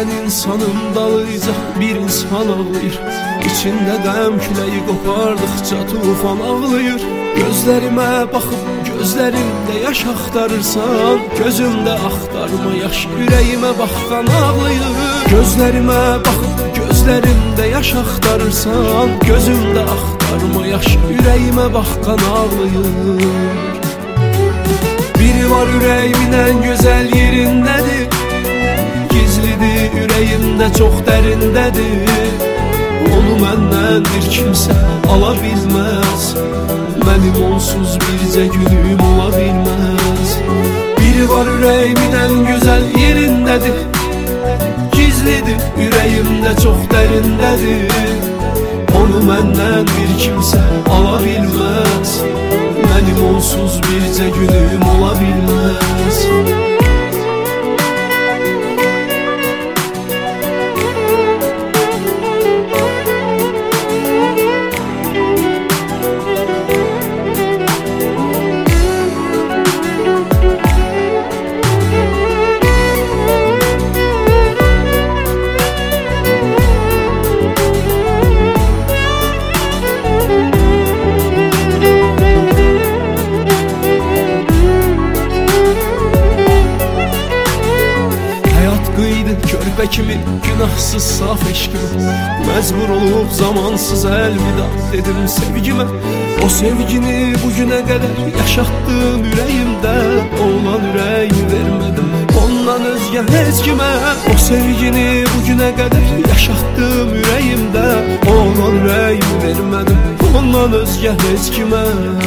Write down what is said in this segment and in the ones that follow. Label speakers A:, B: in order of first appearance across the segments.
A: giden insanın dalıyca bir insan ağlayır. İçinde qəm küləyi qopardıqca tufan ağlayır. Gözlerime bakıp gözlerimde yaş axtarırsan, gözümde axtarma yaş, yüreğime baxdan ağlayır. Gözlerime bakıp gözlerimde yaş axtarırsan, gözümde axtarma yaş, yüreğime baxdan ağlayır. Biri var yüreğimin en güzel yerindedir, gizlidir yüreğimde çok derindedir. Onu məndən bir kimsə ala bilməz, mənim onsuz bircə günüm ola bilməz. Biri var yüreğimin en güzel yerindedir, gizlidir yüreğimde çok derindedir. Onu məndən bir kimsə ala bilməz, mənim onsuz bircə günüm ola bilməz. Körpə kimi günahsız saf eşqimə, məcbur olub zamansız əlvida dedim sevgimə. O sevgini bugünə qədər yaşatdım ürəyimdə, olan ürəyimi vermədim ondan özgə heç kimə. O sevgini bugünə qədər yaşatdım ürəyimdə, olan ürəyimi vermədim ondan özgə heç kimə.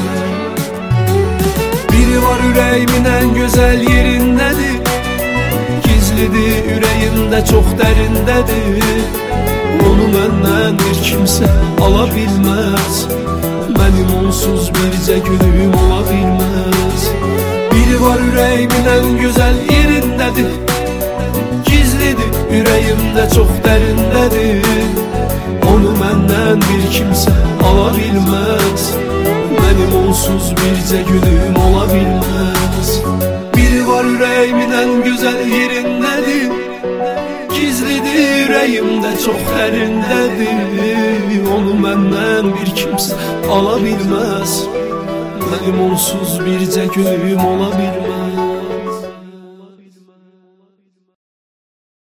A: Biri var ürəyimin en güzel yerindedir, gizlidir yüreğimde çok derindedir. Onu məndən bir kimsə ala bilməz, mənim onsuz bircə günüm ola bilməz. Biri var yüreğimin en güzel yerindedir, gizlidir yüreğimde çok derindedir. Onu məndən bir kimsə ala bilməz, mənim onsuz bircə günüm ola bilməz. Biri var yüreğimin en güzel yerindedir, gizlidir yüreğimde çok derindedir. Onu məndən bir kimsə ala bilməz, mənim onsuz bircə günüm ola bilməz.